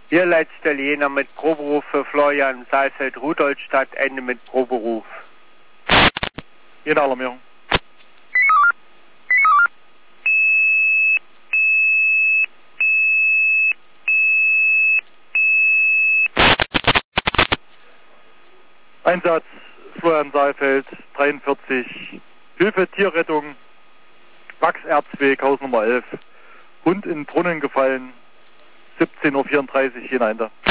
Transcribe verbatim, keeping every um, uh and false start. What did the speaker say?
Hier letzter Jena mit Proberuf für Florian Saalfeld, Rudolstadt, Ende mit Proberuf. Jena Alarmierung. Einsatz Florian Saalfeld, dreiundvierzig, Hilfe, Tierrettung, Wachserzweg, Haus Nummer elf, Hund in den Brunnen gefallen, siebzehn Uhr vierunddreißig, Jena Ende.